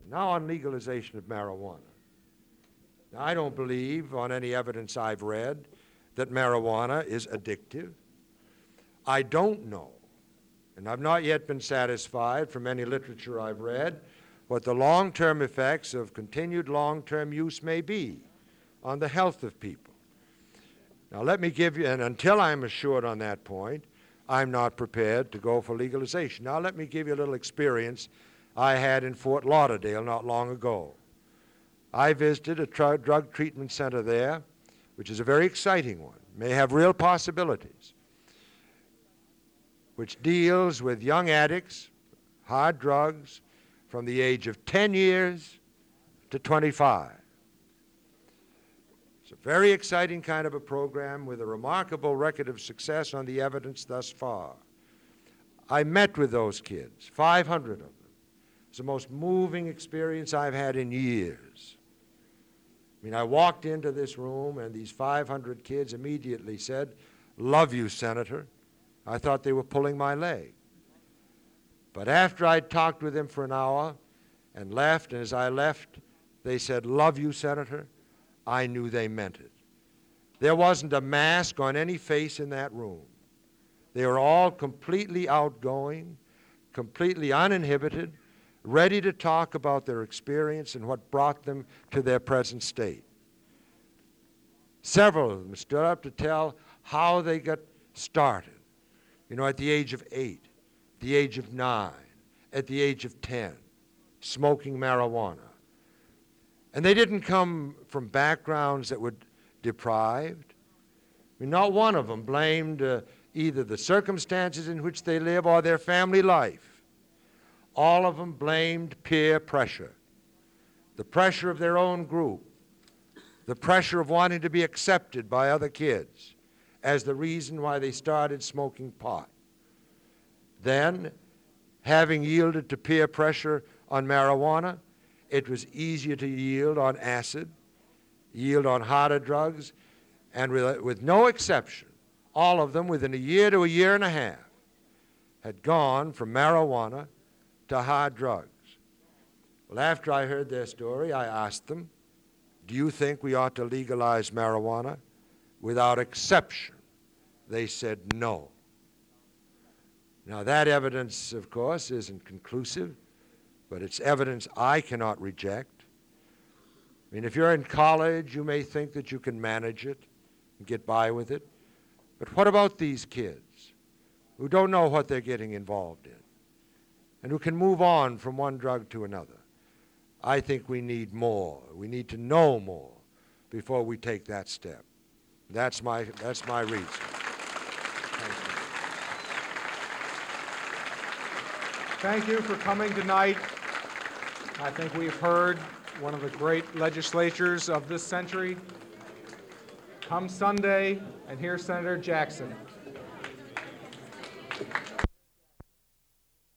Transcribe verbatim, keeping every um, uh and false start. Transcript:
Now on legalization of marijuana. Now, I don't believe, on any evidence I've read, that marijuana is addictive. I don't know, and I've not yet been satisfied from any literature I've read, what the long-term effects of continued long-term use may be on the health of people. Now, let me give you, and until I'm assured on that point, I'm not prepared to go for legalization. Now, let me give you a little experience I had in Fort Lauderdale not long ago. I visited a tr- drug treatment center there, which is a very exciting one, may have real possibilities, which deals with young addicts, hard drugs, from the age of ten years to twenty-five. It's a very exciting kind of a program with a remarkable record of success on the evidence thus far. I met with those kids, five hundred of them. It's the most moving experience I've had in years. I mean, I walked into this room and these five hundred kids immediately said, "Love you, Senator." I thought they were pulling my leg. But after I'd talked with them for an hour and left, and as I left, they said, "Love you, Senator," I knew they meant it. There wasn't a mask on any face in that room. They were all completely outgoing, completely uninhibited, ready to talk about their experience and what brought them to their present state. Several of them stood up to tell how they got started. You know, at the age of eight, the age of nine, at the age of ten, smoking marijuana. And they didn't come from backgrounds that were deprived. I mean, not one of them blamed uh, either the circumstances in which they live or their family life. All of them blamed peer pressure, the pressure of their own group, the pressure of wanting to be accepted by other kids as the reason why they started smoking pot. Then, having yielded to peer pressure on marijuana, it was easier to yield on acid, yield on harder drugs, and with, with no exception, all of them within a year to a year and a half had gone from marijuana to hard drugs. Well, after I heard their story, I asked them, "Do you think we ought to legalize marijuana?" Without exception, they said no. Now, that evidence, of course, isn't conclusive, but it's evidence I cannot reject. I mean, if you're in college, you may think that you can manage it and get by with it. But what about these kids who don't know what they're getting involved in and who can move on from one drug to another? I think we need more. We need to know more before we take that step. That's my, that's my reason. Thank you for coming tonight. I think we've heard one of the great legislatures of this century. Come Sunday and hear Senator Jackson.